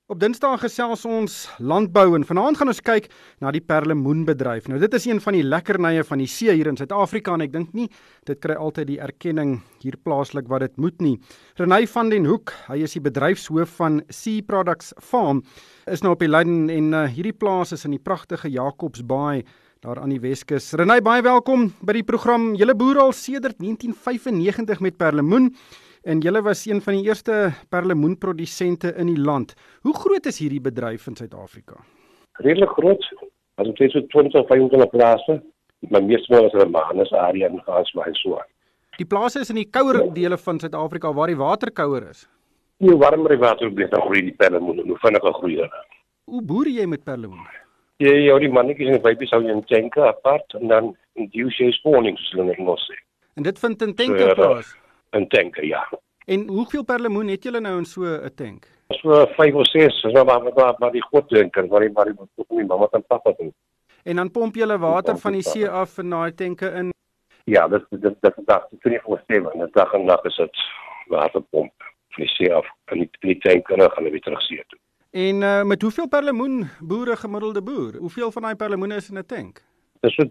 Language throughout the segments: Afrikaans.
Op Dinsdag gesels ons landbou en vanaand gaan ons kyk na die perlemoenbedryf. Nou dit is een van die lekkernye van die see hier in Suid-Afrika en ek dink nie dit kry altyd die erkenning hier plaaslik wat dit moet nie. Renay van den Hoek, hy is die bedryfshoof van Sea Products Farm, is nou op die lyn en hierdie plaas is in die pragtige Jacobsbaai daar aan die Weskus. Renay, baie welkom by die program. Julle boer al sedert 1995 met perlemoen. En julle was een van die eerste perlemoenprodusente in die land. Hoe groot is hierdie bedryf in Suid-Afrika? Redelijk groot. As ek sê so 20, 25 plase. Maar meestal is Romanus area en Gansbaai so. Die plase is in die kouer dele van Suid-Afrika waar die water kouer is. Die warmer water bly dan groei die perlemoen en hoe vinniger groei hulle. Hoe boer jy met perlemoen? Jy hou die mannetjies en die babies hou jy in tanke apart en dan induce jy spawning soos hulle in Engels sê. En dit vind in tanke plaas? In tanke, ja. En hoeveel perlemoen het julle nou in so 'n tank? So 5 of 6, is nou maar die groot tanker, waar die mamma en papa doen. En dan pomp julle water van die see af in daai tanke in? Ja, dit dag 24/7, en dag en nag is dit waterpomp van die see af in die tank en dan gaan weer terug see toe. En met hoeveel perlemoen boere gemiddelde boer? Hoeveel van daai perlemoene is in 'n tank? Dit is so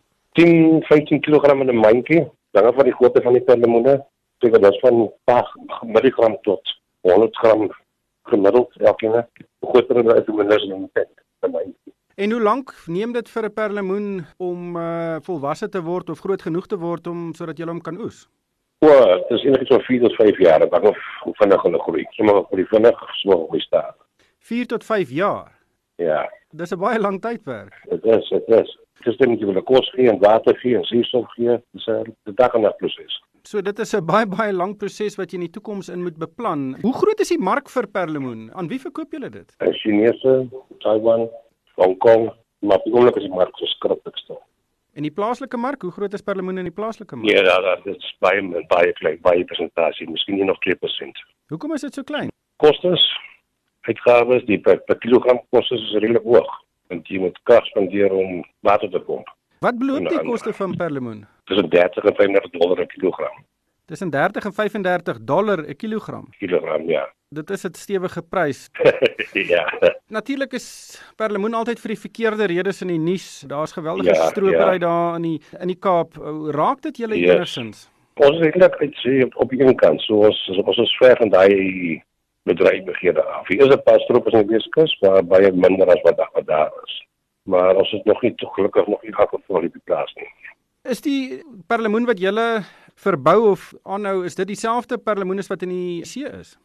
10-15 kg in 'n mandjie, dan van die grootte van die perlemoene. Dat is van 8 milligram tot 100 gram gemiddeld elkeen. Groter is hoe minder in die tank. En hoe lank neem dit vir 'n perlemoen om volwasse te word of groot genoeg te word om sodat jy hom kan oes? Dit is eintlik so 4 tot 5 jaar, dan of hoe vinnig hulle groei. Sommige groei vinnig, sommige groei stadig. 4 tot 5 jaar? Ja. Dis 'n baie lang tydperk. Dit is. Dis net jy wil kos gee en water gee en suurstof gee. Dis 'n dag en nag proses. So dit is 'n baie lang proses wat jy in die toekoms in moet beplan. Hoe groot is die mark vir perlemoen? Aan wie verkoop julle dit? Chinese, Taiwan, Hong Kong, maar die oomblik is die mark so skrikkelik stil. En die plaaslike mark, hoe groot is perlemoen in die plaaslike mark? Ja, dit is baie klein, baie persentasie, miskien nie nog 2%. Hoekom is dit so klein? Kostes, uitgawes, die per kilogram kostes is redelik hoog, want jy moet krag spandeer om water te pomp. Wat beloop die koste van perlemoen? Tussen $30 en $35 per kilogram. Tussen $30 en $35 'n kilogram? Kilogram, ja. Dit is 'n stewige prys. Ja. Natuurlik is perlemoen altyd vir die verkeerde redes in die nuus. Daar's geweldige stropery daar in die Kaap. Raak dit julle enigstens? Ons is eintlik op die een kant, so ons is ver van daai bedrywighede af. Hier is 'n paar stroopers in die Weskus, maar baie minder as wat daar is. Maar ons is nog nie gelukkig nog nie gevoel op die plaas nie. Is die perlemoen wat julle verbou of aanhou, is dit dieselfde perlemoen as wat in die see is?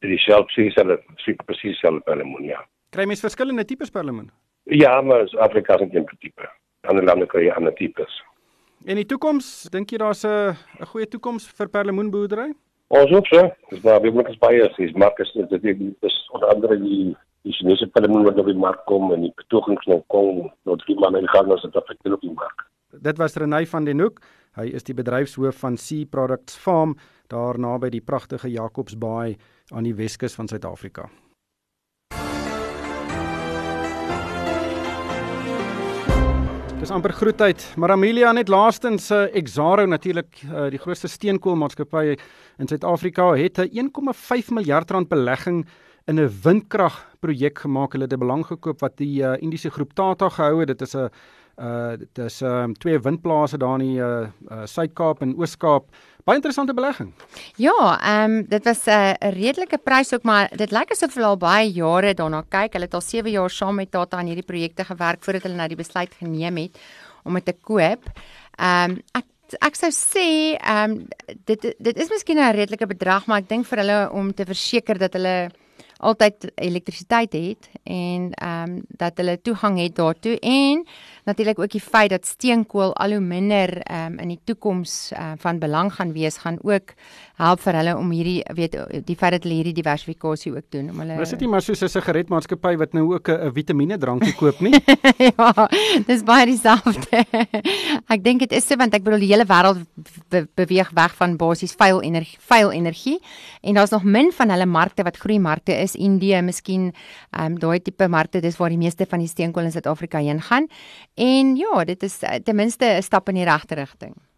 Presies dieselfde perlemoen, ja. Kry mens verskillende tipes perlemoen? Ja, maar Afrika is nie een tipe. Ander lande kry jy ander tipes. En die toekoms, dink jy daar's 'n goeie toekoms vir perlemoenboerdery? Ons hoop so. Dis maar week is baie is markte is onder andere die Chinese perlemoen wat op die mark kom en die betogings nou kom, nou 3 maande in gang as dit afekteer op die mark. Dit was Renay van den Hoek. Hy is die bedryfshoof van Sea Products Farm daar naby die pragtige Jacobsbaai aan die Weskus van Suid-Afrika. Dis amper groetheid, maar Amelia net laastens Exxaro natuurlik die grootste steenkoolmaatskappy in Suid-Afrika het 'n 1,5 miljard rand belegging in 'n windkragprojek gemaak. Hulle het 'n belang gekoop wat die Indiese groep Tata gehou het. Dit is 2 windplase daar in die Suid-Kaap en Oos-Kaap. Baie interessante belegging. Ja, dit was 'n redelike prys ook, maar dit lyk asof hulle al baie jare daarna kyk. Hulle het al 7 jaar saam met Tata aan hierdie projekte gewerk voordat hulle nou die besluit geneem het om dit te koop. Ek sou sê dit is miskien 'n redelike bedrag, maar ek dink vir hulle om te verseker dat hulle altyd elektrisiteit het en dat hulle toegang het daartoe en natuurlik ook die feit dat steenkool al hoe minder in die toekoms van belang gaan wees, gaan ook help vir hulle om die feit dat hulle hierdie diversifikasie ook doen. Maar is dit nie maar soos 'n sigaretmaatskappy wat nou ook 'n vitamiene drankie koop nie? Ja, dis baie dieselfde. Ek dink dit is so, want ek bedoel die hele wêreld beweeg weg van basies vuil energie en daar's nog min van hulle markte wat groeimarkte is. Indië, miskien daai tipe markte, dis waar die meeste van die steenkool in Suid-Afrika heen gaan. En ja, dit is ten minste 'n stap in die regte rigting.